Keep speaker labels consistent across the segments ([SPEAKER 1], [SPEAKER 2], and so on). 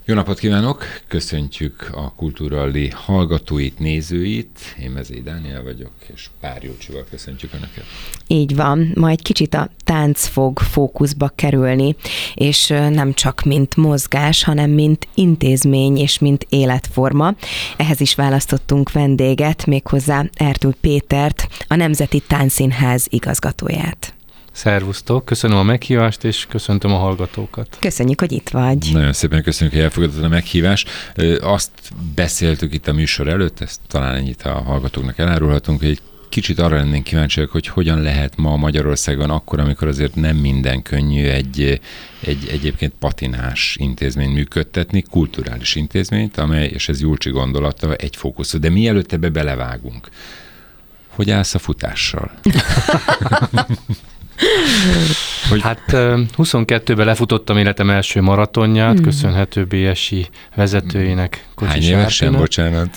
[SPEAKER 1] Jó napot kívánok! Köszöntjük a Kultúralli hallgatóit, nézőit. Én Mezei Dániel vagyok, és Pár Jócsival köszöntjük Önöket.
[SPEAKER 2] Így van, ma egy kicsit a tánc fog fókuszba kerülni, és nem csak mint mozgás, hanem mint intézmény és mint életforma. Ehhez is választottunk vendéget, méghozzá Erdős Pétert, a Nemzeti Táncszínház igazgatóját.
[SPEAKER 3] Szervusztok, köszönöm a meghívást, és köszöntöm a hallgatókat.
[SPEAKER 2] Köszönjük, hogy itt vagy.
[SPEAKER 1] Nagyon szépen köszönjük, hogy elfogadtad a meghívást. Azt beszéltük itt a műsor előtt, ezt talán ennyit a hallgatóknak elárulhatunk, hogy egy kicsit arra lennénk kíváncsiak, hogy hogyan lehet ma Magyarországon akkor, amikor azért nem minden könnyű egy egyébként patinás intézményt működtetni, kulturális intézményt, amely, és ez Julcsi gondolata, egyfókuszú. De mielőtt ebbe belevágunk, hogy állsz a futással?
[SPEAKER 3] Hát 22-ben lefutottam életem első maratonját, köszönhető BSI vezetőjének, Kocsis
[SPEAKER 1] Hány évesen, bocsánat?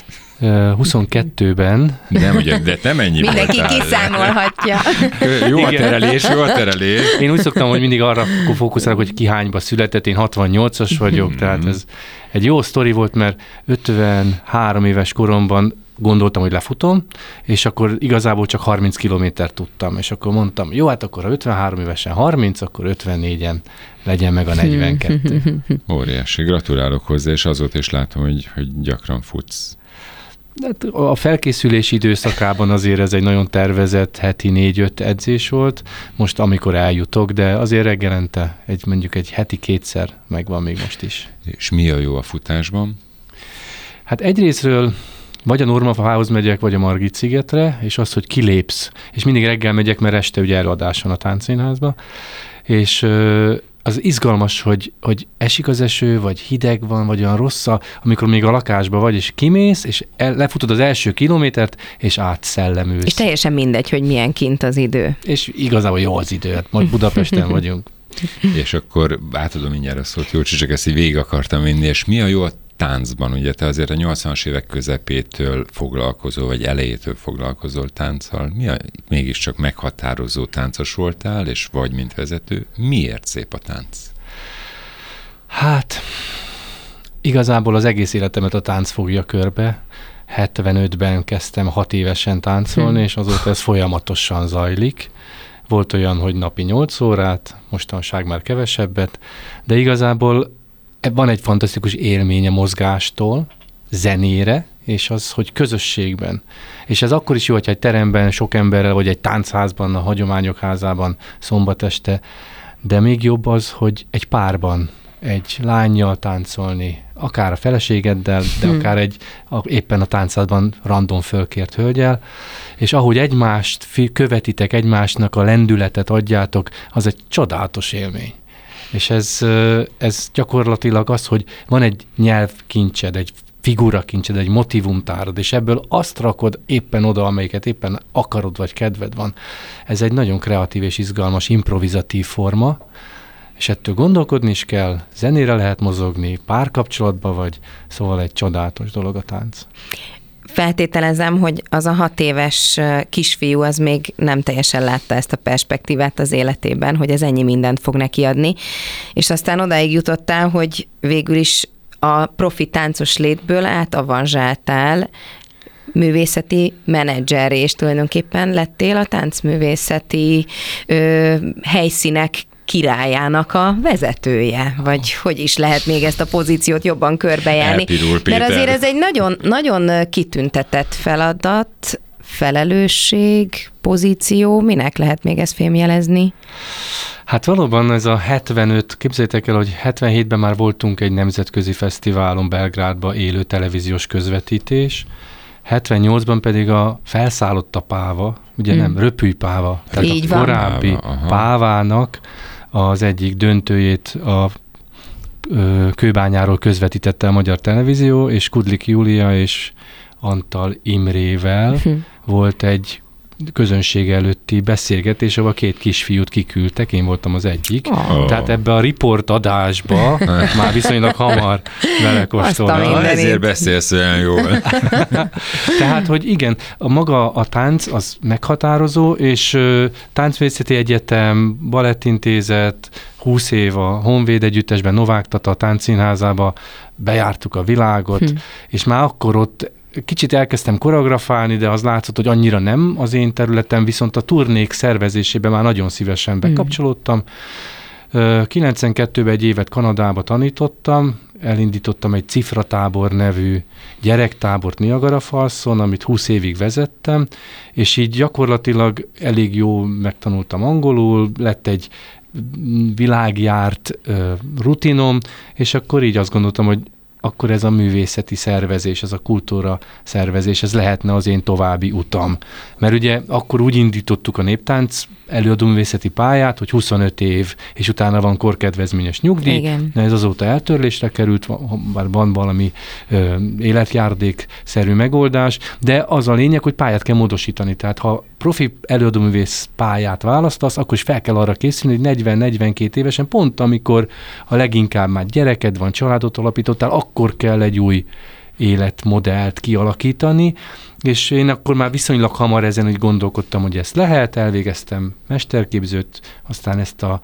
[SPEAKER 3] 22-ben.
[SPEAKER 1] Nem, ugye, de te mennyi
[SPEAKER 2] Mindenki
[SPEAKER 1] voltál?
[SPEAKER 2] kiszámolhatja.
[SPEAKER 1] Jó a terelés, jó a terelés.
[SPEAKER 3] Én úgy szoktam, hogy mindig arra fókuszálok, hogy ki hányba született, én 68-as vagyok, tehát ez egy jó sztori volt, mert 53 éves koromban gondoltam, hogy lefutom, és akkor igazából csak 30 kilométert tudtam, és akkor mondtam, jó, hát akkor ha 53 évesen 30, akkor 54-en legyen meg a 42.
[SPEAKER 1] Óriási, gratulálok hozzá, és azóta is látom, hogy gyakran futsz.
[SPEAKER 3] De a felkészülési időszakában azért ez egy nagyon tervezett heti 4-5 edzés volt, most amikor eljutok, de azért reggelente mondjuk egy heti 2-szer megvan még most is.
[SPEAKER 1] És mi a jó a futásban?
[SPEAKER 3] Hát egyrészről vagy a Normafához megyek, vagy a Margit-szigetre, és az, hogy kilépsz. És mindig reggel megyek, mert este ugye előadás van a táncszínházba, és az izgalmas, hogy esik az eső, vagy hideg van, vagy olyan rossz, amikor még a lakásban vagy, és kimész, és lefutod az első kilométert, és átszellemülsz.
[SPEAKER 2] És teljesen mindegy, hogy milyen kint az idő.
[SPEAKER 3] És igazából jó az idő, hát majd Budapesten vagyunk.
[SPEAKER 1] És akkor átadom mindjárt a szót, Jócsi, csak ezt így végig akartam vinni, és mi a jó a táncban? Ugye te azért a 80-as évek közepétől foglalkozol, vagy elejétől foglalkozol tánccal. Mi a mégiscsak meghatározó táncos voltál, és vagy mint vezető? Miért szép a tánc?
[SPEAKER 3] Hát, igazából az egész életemet a tánc fogja körbe. 75-ben kezdtem 6 évesen táncolni, és azóta ez folyamatosan zajlik. Volt olyan, hogy napi 8 órát, mostanság már kevesebbet, de igazából van egy fantasztikus élmény a mozgástól, zenére, és az, hogy közösségben. És ez akkor is jó, hogyha egy teremben sok emberrel, vagy egy táncházban, a Hagyományok Házában szombat este, de még jobb az, hogy egy párban, egy lánnyal táncolni, akár a feleségeddel, de akár éppen a táncházban random fölkért hölgyel, és ahogy egymást követitek, egymásnak a lendületet adjátok, az egy csodálatos élmény. És ez gyakorlatilag az, hogy van egy nyelvkincsed, egy figurakincsed, egy motivumtárad, és ebből azt rakod éppen oda, amelyiket éppen akarod, vagy kedved van. Ez egy nagyon kreatív és izgalmas, improvizatív forma, és ettől gondolkodni is kell, zenére lehet mozogni, párkapcsolatban vagy, szóval egy csodálatos dolog a tánc.
[SPEAKER 2] Feltételezem, hogy az a 6 éves kisfiú az még nem teljesen látta ezt a perspektívát az életében, hogy ez ennyi mindent fog neki adni, és aztán odáig jutottál, hogy végül is a profi táncos létből átavanzsáltál művészeti menedzser, és tulajdonképpen lettél a táncművészeti helyszínek királyának a vezetője, vagy hogy is lehet még ezt a pozíciót jobban körbejárni. Mert azért ez egy nagyon, nagyon kitüntetett feladat, felelősség, pozíció, minek lehet még ezt fémjelezni?
[SPEAKER 3] Hát valóban ez a 75, képzeljétek el, hogy 77-ben már voltunk egy nemzetközi fesztiválon Belgrádban, élő televíziós közvetítés, 78-ban pedig a Felszállott a páva, ugye nem, Röpülj páva, tehát így a korábbi pávának az egyik döntőjét a Kőbányáról közvetítette a Magyar Televízió, és Kudlik Júlia és Antal Imrével volt egy közönség előtti beszélgetés, ahol 2 kisfiút kiküldtek, én voltam az egyik. Tehát ebbe a riportadásba már viszonylag hamar belekóstoltam.
[SPEAKER 1] Ezért beszélsz olyan jól.
[SPEAKER 3] Tehát, hogy igen, maga a tánc az meghatározó, és Táncművészeti Egyetem, Balettintézet, 20 év a Honvéd Együttesben, Novák Tata Táncszínházába bejártuk a világot, és már akkor ott kicsit elkezdtem koreografálni, de az látszott, hogy annyira nem az én területem, viszont a turnék szervezésében már nagyon szívesen bekapcsolódtam. 92-ben egy évet Kanadába tanítottam, elindítottam egy Cifratábor nevű gyerektábort Niagara-Falszon, amit 20 évig vezettem, és így gyakorlatilag elég jó megtanultam angolul, lett egy világjárt rutinom, és akkor így azt gondoltam, hogy akkor ez a művészeti szervezés, ez a kultúra szervezés, ez lehetne az én további utam. Mert ugye akkor úgy indítottuk a néptánc előadóművészeti pályát, hogy 25 év, és utána van korkedvezményes nyugdíj.
[SPEAKER 2] Igen.
[SPEAKER 3] Ez azóta eltörlésre került, van valami életjárdék-szerű megoldás, de az a lényeg, hogy pályát kell módosítani. Tehát ha profi előadóművész pályát választasz, akkor is fel kell arra készülni, hogy 40-42 évesen, pont amikor a leginkább már gyereked van, családot alapítottál, akkor kell egy új életmodellt kialakítani, és én akkor már viszonylag hamar ezen úgy gondolkodtam, hogy ezt lehet, elvégeztem mesterképzőt, aztán ezt a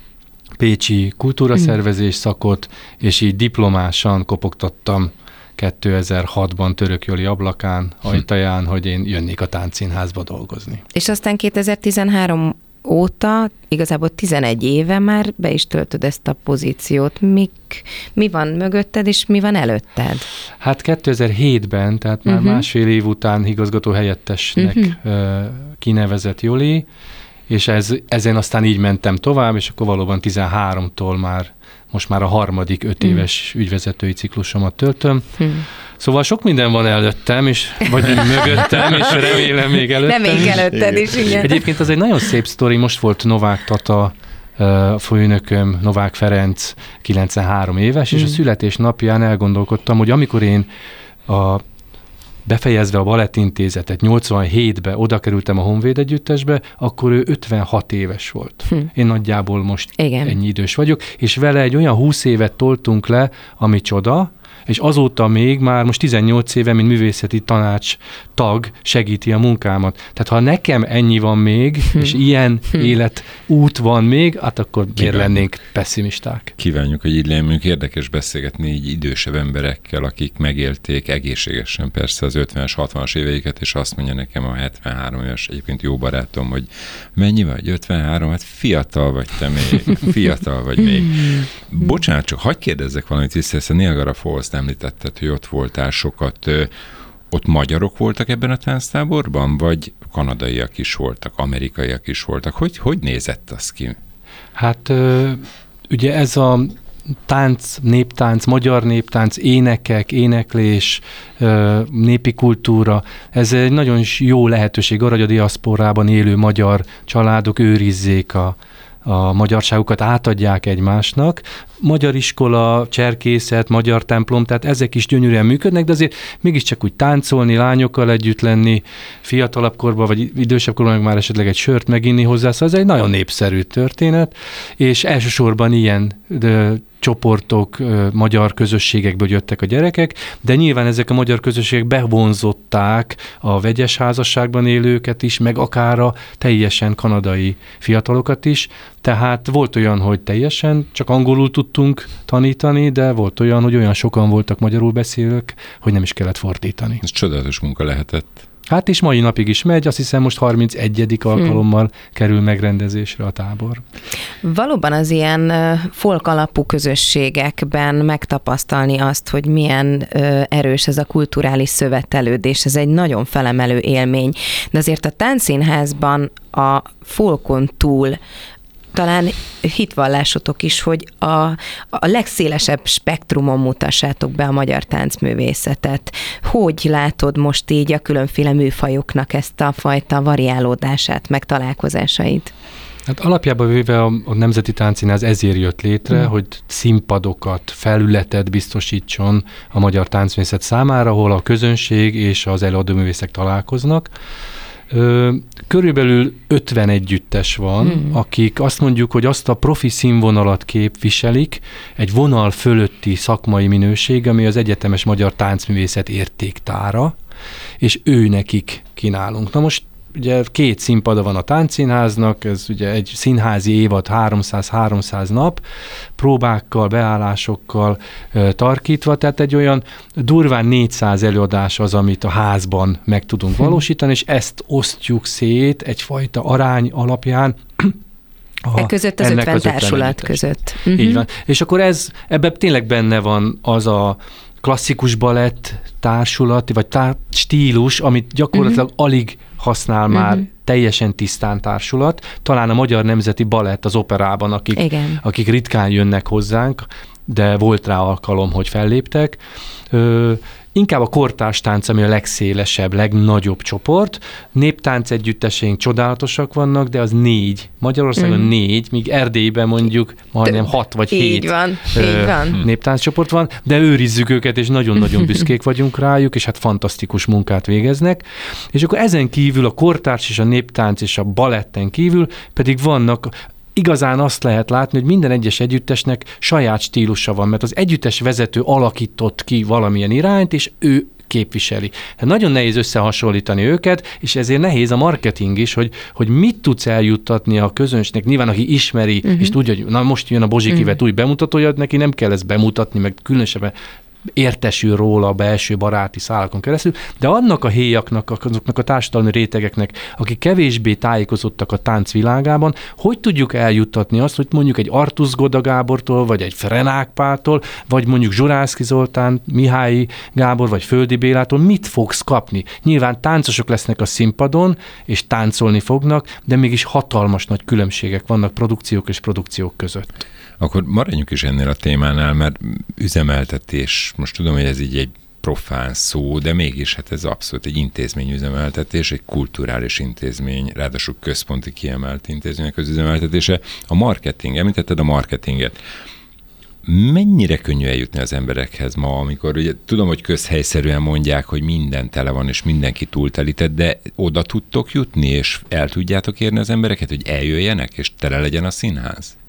[SPEAKER 3] pécsi kultúraszervezés szakot, és így diplomásan kopogtattam 2006-ban Török Joli ablakán, ajtaján, hogy én jönnék a Táncszínházba dolgozni.
[SPEAKER 2] És aztán 2013 óta, igazából 11 éve már be is töltöd ezt a pozíciót. Mi van mögötted, és mi van előtted?
[SPEAKER 3] Hát 2007-ben, tehát már másfél év után igazgató helyettesnek kinevezett Joli, és ezen aztán így mentem tovább, és akkor valóban 13-tól most már a harmadik 5 éves ügyvezetői ciklusomat töltöm. Szóval sok minden van előttem, vagy mögöttem, és remélem még előttem.
[SPEAKER 2] Nem még előtted is, igen.
[SPEAKER 3] Egyébként az egy nagyon szép sztori, most volt Novák Tata, a főnököm, Novák Ferenc, 93 éves, és a születésnapján elgondolkodtam, hogy amikor én befejezve a Balettintézetet 87-ben oda kerültem a Honvéd Együttesbe, akkor ő 56 éves volt. Én nagyjából most ennyi idős vagyok, és vele egy olyan 20 évet toltunk le, ami csoda, és azóta még már most 18 éve, mint művészeti tanács tag segíti a munkámat. Tehát ha nekem ennyi van még, és ilyen életút van még, hát akkor miért lennénk pessimisták?
[SPEAKER 1] Kívánjuk, hogy így legyünk, érdekes beszélgetni így idősebb emberekkel, akik megélték egészségesen persze az 50-es, 60-as éveiket, és azt mondja nekem a 73 éves, egyébként jó barátom, hogy mennyi vagy? 53? Hát fiatal vagy te még, fiatal vagy még. Bocsánat, csak hadd kérdezzek valamit vissza, ezt a Niagara Falls említetted, hogy ott voltál sokat. Ott magyarok voltak ebben a tánctáborban, vagy kanadaiak is voltak, amerikaiak is voltak? Hogy nézett az ki?
[SPEAKER 3] Hát ugye ez a tánc, néptánc, magyar néptánc, énekek, éneklés, népi kultúra, ez egy nagyon jó lehetőség arra, hogy a diaszporában élő magyar családok őrizzék a magyarságukat, átadják egymásnak. Magyar iskola, cserkészet, magyar templom, tehát ezek is gyönyörűen működnek, de azért mégiscsak úgy táncolni, lányokkal együtt lenni, fiatalabb korban, vagy idősebb korban már esetleg egy sört meginni hozzá, szóval ez egy nagyon népszerű történet, és elsősorban ilyen csoportok, magyar közösségekből jöttek a gyerekek, de nyilván ezek a magyar közösségek bevonzották a vegyes házasságban élőket is, meg akár a teljesen kanadai fiatalokat is, tehát volt olyan, hogy teljesen csak angolul tudtunk tanítani, de volt olyan, hogy olyan sokan voltak magyarul beszélők, hogy nem is kellett fordítani.
[SPEAKER 1] Ez csodálatos munka lehetett.
[SPEAKER 3] Hát és mai napig is megy, azt hiszem most 31. alkalommal kerül megrendezésre a tábor.
[SPEAKER 2] Valóban az ilyen folk alapú közösségekben megtapasztalni azt, hogy milyen erős ez a kulturális szövetelődés, ez egy nagyon felemelő élmény. De azért a Táncszínházban a folkon túl talán hitvallásotok is, hogy a legszélesebb spektrumon mutassátok be a magyar táncművészetet. Hogy látod most így a különféle műfajoknak ezt a fajta variálódását, meg találkozásait?
[SPEAKER 3] Hát alapjában véve a Nemzeti Táncszínház ezért jött létre, hogy színpadokat, felületet biztosítson a magyar táncművészet számára, ahol a közönség és az előadóművészek találkoznak. Körülbelül 50 együttes van, akik azt mondjuk, hogy azt a profi színvonalat képviselik, egy vonal fölötti szakmai minőség, ami az egyetemes magyar táncművészet értéktára, és ő nekik kínálunk. Na most ugye 2 színpada van a Táncszínháznak, ez ugye egy színházi évad 300-300 nap, próbákkal, beállásokkal tarkítva, tehát egy olyan durván 400 előadás az, amit a házban meg tudunk valósítani, és ezt osztjuk szét egyfajta arány alapján,
[SPEAKER 2] között az 50 társulat között.
[SPEAKER 3] Így van. És akkor ebben tényleg benne van az a klasszikus balett társulat, vagy stílus, amit gyakorlatilag alig használ már teljesen tisztán társulat. Talán a Magyar Nemzeti Balett az operában, akik ritkán jönnek hozzánk, de volt rá alkalom, hogy felléptek. Inkább a kortárs tánc, ami a legszélesebb, legnagyobb csoport. Néptánc együtteseink csodálatosak vannak, de az 4. Magyarországon 4, míg Erdélyben mondjuk majdnem 6 vagy 7
[SPEAKER 2] így van.
[SPEAKER 3] néptánccsoport van, de őrizzük őket, és nagyon-nagyon büszkék vagyunk rájuk, és hát fantasztikus munkát végeznek. És akkor ezen kívül a kortárs és a néptánc és a baletten kívül pedig vannak. Igazán azt lehet látni, hogy minden egyes együttesnek saját stílusa van, mert az együttes vezető alakított ki valamilyen irányt, és ő képviseli. Hát nagyon nehéz összehasonlítani őket, és ezért nehéz a marketing is, hogy mit tudsz eljuttatni a közönségnek. Nyilván, aki ismeri, és tudja, hogy na most jön a Bozsikivet új bemutatója, neki nem kell ezt bemutatni, meg különösebben értesül róla a belső baráti szálakon keresztül, de annak a héjaknak, azoknak a társadalmi rétegeknek, akik kevésbé tájékozottak a tánc világában, hogy tudjuk eljuttatni azt, hogy mondjuk egy Artusz Goda Gábortól, vagy egy Frenák Páltól, vagy mondjuk Zsurászki Zoltán, Mihályi Gábor, vagy Földi Bélától mit fogsz kapni? Nyilván táncosok lesznek a színpadon, és táncolni fognak, de mégis hatalmas nagy különbségek vannak produkciók és produkciók között.
[SPEAKER 1] Akkor maradjunk is ennél a témánál, mert üzemeltetés, most tudom, hogy ez így egy profán szó, de mégis hát ez abszolút egy intézményüzemeltetés, egy kulturális intézmény, ráadásul központi kiemelt intézmények az üzemeltetése. A marketing, említetted a marketinget. Mennyire könnyű eljutni az emberekhez ma, amikor ugye tudom, hogy közhelyszerűen mondják, hogy minden tele van, és mindenki túltelített, de oda tudtok jutni, és el tudjátok érni az embereket, hogy eljöjjenek, és tele legyen a színház?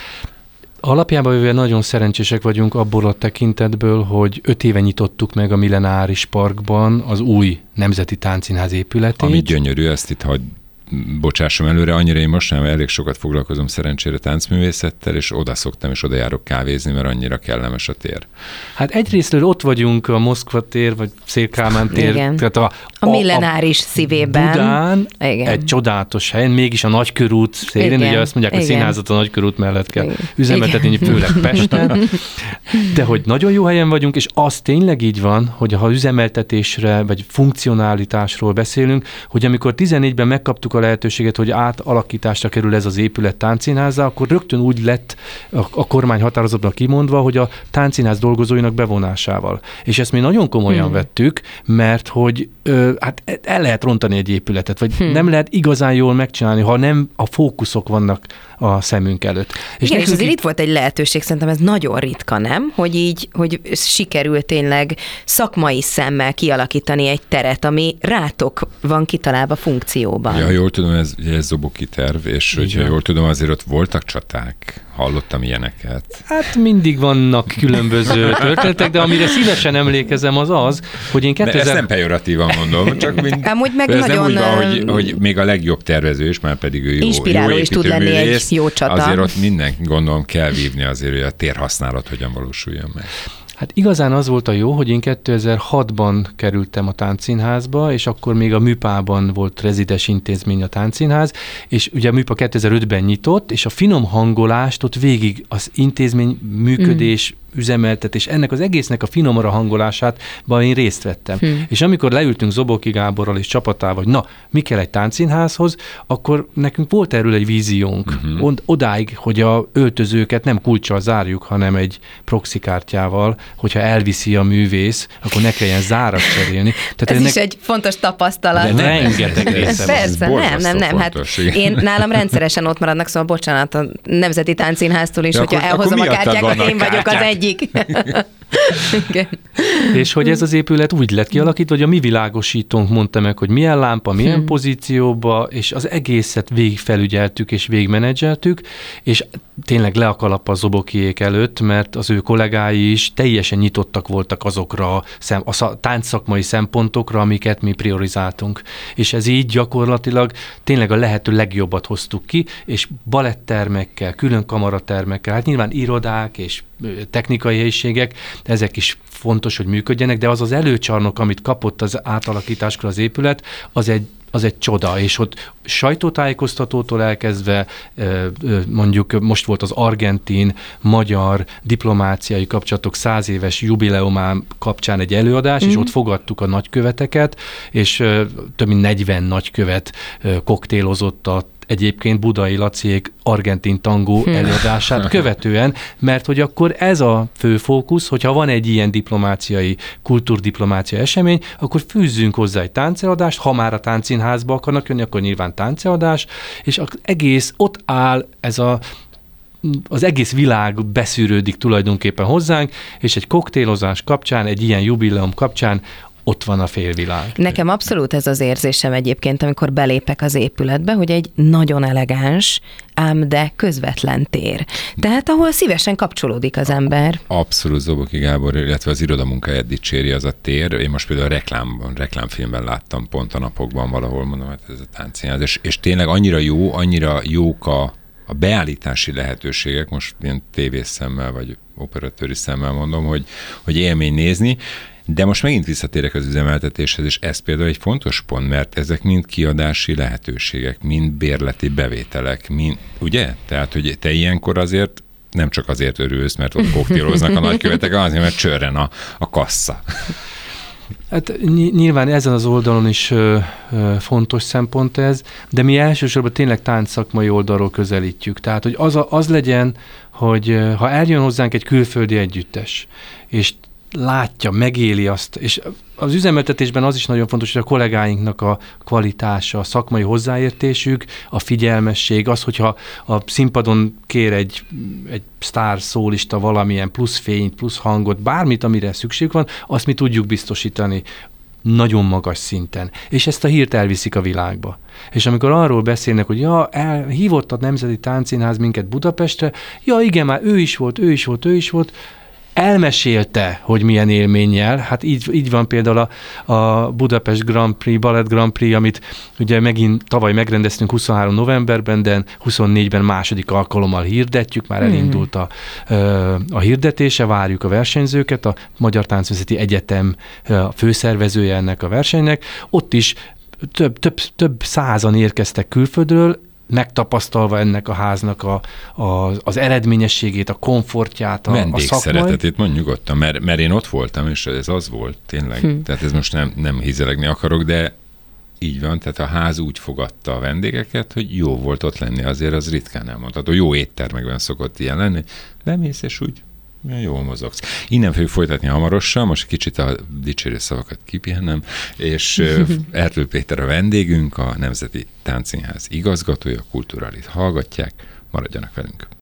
[SPEAKER 3] Alapjában véve nagyon szerencsések vagyunk abból a tekintetből, hogy 5 éve nyitottuk meg a Millenáris Parkban az új Nemzeti Táncszínház épületét.
[SPEAKER 1] Ami gyönyörű, ezt itt bocsássam előre, annyira én most nem elég sokat foglalkozom szerencsére táncművészettel, és oda szoktam, és oda járok kávézni, mert annyira kellemes a tér.
[SPEAKER 3] Hát egyrésztről ott vagyunk a Moszkva tér, vagy Szél-Kálmán tér.
[SPEAKER 2] Igen.
[SPEAKER 3] Tehát
[SPEAKER 2] a Millenáris szívében.
[SPEAKER 3] Budán,
[SPEAKER 2] igen.
[SPEAKER 3] Egy csodálatos helyen, mégis a Nagykörút szélén, ugye azt mondják, hogy színházat a Nagykörút mellett kell üzemeltetni, főleg Pesten. De hogy nagyon jó helyen vagyunk, és az tényleg így van, hogy ha üzemeltetésre, vagy funkcionalitásról beszélünk, hogy amikor 14-ben megkaptuk a lehetőséget, hogy átalakításra kerül ez az épület táncszínházzá, akkor rögtön úgy lett a kormány határozatban kimondva, hogy a táncszínház dolgozóinak bevonásával. És ezt mi nagyon komolyan vettük, mert hogy hát el lehet rontani egy épületet, vagy nem lehet igazán jól megcsinálni, ha nem a fókuszok vannak a szemünk előtt.
[SPEAKER 2] Igen, és azért itt volt egy lehetőség, szerintem ez nagyon ritka, nem? Hogy sikerült tényleg szakmai szemmel kialakítani egy teret, ami rátok van kitalálva funkcióban.
[SPEAKER 1] Ja, jól tudom, ez Zoboki terv, és hogyha jól tudom, azért ott voltak csaták. Hallottam ilyeneket.
[SPEAKER 3] Hát mindig vannak különböző történetek, de amire szívesen emlékezem az, hogy én 2000...
[SPEAKER 1] De ezt nem pejoratívan mondom, csak
[SPEAKER 2] amúgy meg
[SPEAKER 1] ez
[SPEAKER 2] nagyon...
[SPEAKER 1] nem úgy van, hogy még a legjobb tervező is, már pedig ő jó
[SPEAKER 2] inspiráló is tud lenni egy jó csata.
[SPEAKER 1] Azért ott minden, gondolom, kell vívni azért, hogy a térhasználat hogyan valósuljon meg.
[SPEAKER 3] Hát igazán az volt a jó, hogy én 2006-ban kerültem a Táncszínházba, és akkor még a Műpában volt rezides intézmény a Táncszínház, és ugye a Műpa 2005-ben nyitott, és a finom hangolást ott végig az intézmény működés, üzemeltetés, ennek az egésznek a finomra hangolásában én részt vettem. És amikor leültünk Zoboki Gáborral és csapatával, hogy na, mi kell egy táncszínházhoz, akkor nekünk volt erről egy víziónk. Odáig, hogy a öltözőket nem kulccsal zárjuk, hanem egy proxikártyával, hogyha elviszi a művész, akkor ne kelljen zárat cserélni. Tehát
[SPEAKER 2] ez is egy fontos tapasztalat.
[SPEAKER 3] De rengeteg része van.
[SPEAKER 2] Persze, nem. Hát én nálam rendszeresen ott maradnak, szóval bocsánat, a Nemzeti Táncszínháztól is, hogyha elhozom a kártyákat, én vagyok az egyik.
[SPEAKER 3] És hogy ez az épület úgy lett kialakítva, hogy a mi világosítónk mondta meg, hogy milyen lámpa, milyen pozícióba, és az egészet végigfelügyeltük és végigmenedzseltük, és tényleg le a kalap a Zobokiék előtt, mert az ő kollégái is teljesen nyitottak voltak azokra a táncszakmai szempontokra, amiket mi priorizáltunk. És ez így gyakorlatilag tényleg a lehető legjobbat hoztuk ki, és balettermekkel, külön kamaratermekkel, hát nyilván irodák és technikai helyiségek, ezek is fontos, hogy működjenek, de az az előcsarnok, amit kapott az átalakításkor az épület, az egy csoda, és ott sajtótájékoztatótól elkezdve, mondjuk most volt az argentin-magyar diplomáciai kapcsolatok 100 éves jubileumán kapcsán egy előadás, és ott fogadtuk a nagyköveteket, és több mint 40 nagykövet koktélozott a egyébként Budai Laciék argentin tangó előadását követően, mert hogy akkor ez a fő fókusz, hogyha van egy ilyen kultúrdiplomáciai esemény, akkor fűzzünk hozzá egy tánceadást, ha már a táncszínházba akarnak jönni, akkor nyilván tánceadás, és az egész ott áll az egész világ beszűrődik tulajdonképpen hozzánk, és egy koktélozás kapcsán, egy ilyen jubileum kapcsán ott van a félvilág.
[SPEAKER 2] Nekem abszolút ez az érzésem egyébként, amikor belépek az épületbe, hogy egy nagyon elegáns, ám de közvetlen tér. Tehát ahol szívesen kapcsolódik az ember.
[SPEAKER 1] Abszolút Zoboki Gábor, illetve az irodamunkáját dicséri az a tér. Én most például reklámfilmben láttam pont a napokban valahol, mondom, hát ez a táncszínház. És tényleg annyira jók a beállítási lehetőségek, most ilyen tévészemmel vagy operatőri szemmel mondom, hogy élmény nézni. De most megint visszatérek az üzemeltetéshez, és ez például egy fontos pont, mert ezek mind kiadási lehetőségek, mind bérleti bevételek, ugye? Tehát, hogy te ilyenkor azért nem csak azért örülsz, mert ott koktéloznak a nagykövetek, azért, mert csörren a kassa.
[SPEAKER 3] Hát nyilván ezen az oldalon is fontos szempont ez, de mi elsősorban tényleg táncszakmai oldalról közelítjük. Tehát, hogy az legyen, hogy ha eljön hozzánk egy külföldi együttes, és látja, megéli azt, és az üzemeltetésben az is nagyon fontos, hogy a kollégáinknak a kvalitása, a szakmai hozzáértésük, a figyelmesség, az, hogyha a színpadon kér egy sztár szólista valamilyen plusz fényt, plusz hangot, bármit, amire szükség van, azt mi tudjuk biztosítani nagyon magas szinten. És ezt a hírt elviszik a világba. És amikor arról beszélnek, hogy hívott a Nemzeti Táncszínház minket Budapestre, igen, már ő is volt, elmesélte, hogy milyen élménnyel. Hát így van például a Budapest Grand Prix, Ballet Grand Prix, amit ugye megint tavaly megrendeztünk 23 novemberben, de 24-ben második alkalommal hirdetjük, már elindult a hirdetése, várjuk a versenyzőket, a Magyar Táncművészeti Egyetem a főszervezője ennek a versenynek. Ott is több százan érkeztek külföldről, megtapasztalva ennek a háznak az eredményességét, a komfortját, a szakmai.
[SPEAKER 1] Vendégszeretetét mondjuk nyugodtan, mert én ott voltam, és ez az volt tényleg. Tehát ez most nem hízelegni akarok, de így van, tehát a ház úgy fogadta a vendégeket, hogy jó volt ott lenni, azért az ritkán elmondható. Jó éttermekben szokott ilyen lenni. Bemész, és úgy jól mozogsz. Innen fogjuk folytatni hamarosan, most kicsit a dicsérő szavakat kipihennem, és Erdő Péter a vendégünk, a Nemzeti Táncszínház igazgatója, Kulturálit hallgatják, maradjanak velünk.